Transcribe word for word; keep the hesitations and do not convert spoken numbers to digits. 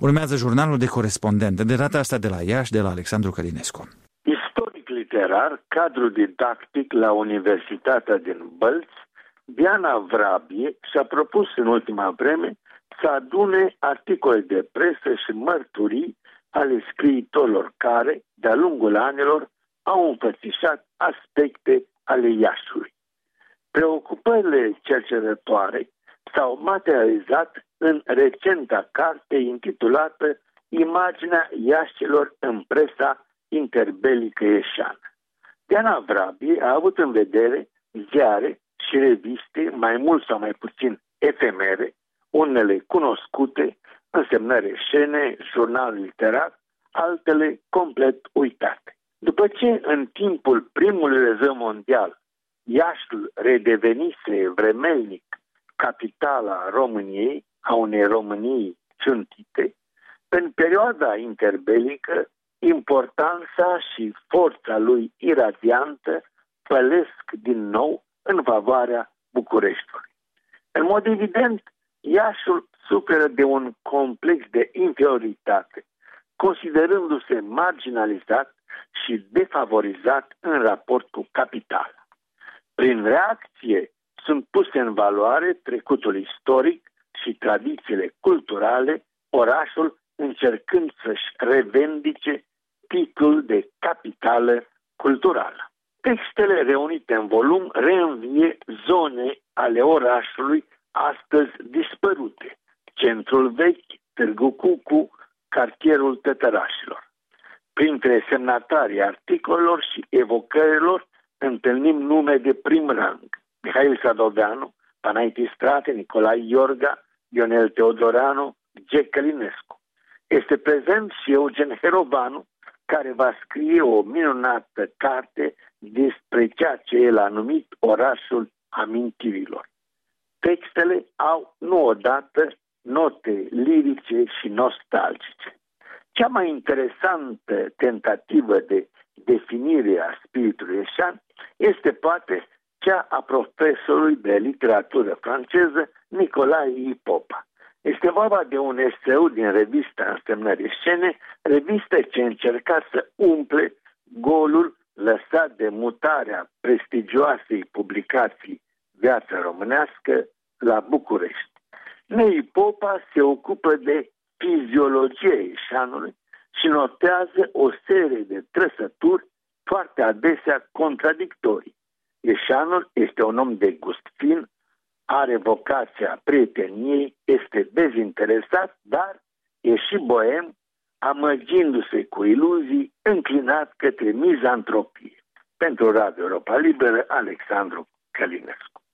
Urmează jurnalul de corespondent, de data asta de la Iași, de la Alexandru Călinescu. Istoric literar, cadru didactic la Universitatea din Bălți, Diana Vrabie și-a propus în ultima vreme să adune articole de presă și mărturii ale scriitorilor care, de-a lungul anilor, au înfățișat aspecte ale Iașului. Preocupările cercetătoare s-au materializat în recenta carte intitulată Imaginea Iașilor în presa interbelică ieșeană. Diana Vrabie a avut în vedere ziare și reviste, mai mult sau mai puțin efemere, unele cunoscute, însemnări scene, jurnal literar, altele complet uitate. După ce în timpul primului război mondial Iașul redevenise vremelnic capitala României, a unei Românii ciuntite, în perioada interbelică, importanța și forța lui iradiantă pălesc din nou în favoarea Bucureștiului. În mod evident, Iașul suferă de un complex de inferioritate, considerându-se marginalizat și defavorizat în raport cu capitala. Prin reacție sunt puse în valoare trecutul istoric și tradițiile culturale, orașul încercând să-și revendice titlul de capitală culturală. Textele reunite în volum reînvie zone ale orașului astăzi dispărute, centrul vechi, Târgu Cucu, cartierul Tătărașilor. Printre semnatarii articolelor și evocărilor întâlnim nume de prim rang: Mihail Sadoveanu, Panaiti Strate, Nicolae Iorga, Ionel Teodoranu, G. Călinescu. Este prezent și Eugen Herovanu, care va scrie o minunată carte despre ceea ce el a numit orașul amintirilor. Textele au, nu odată, note lirice și nostalgice. Cea mai interesantă tentativă de definire a spiritului ieșean este poate cea a profesorului de literatură franceză Nicolae I. Popa. Este vorba de un eseu din revista Însemnări Scene, revistă ce încerca să umple golul lăsat de mutarea prestigioasei publicații Viața Românească la București. Nei Popa se ocupă de fiziologia ieșanului și notează o serie de trăsături foarte adesea contradictorii. Ieșanul este un om de gust fin, are vocația prieteniei, este dezinteresat, dar e și boem, amăgindu-se cu iluzii, înclinat către mizantropie. Pentru Radio Europa Liberă, Alexandru Călinescu.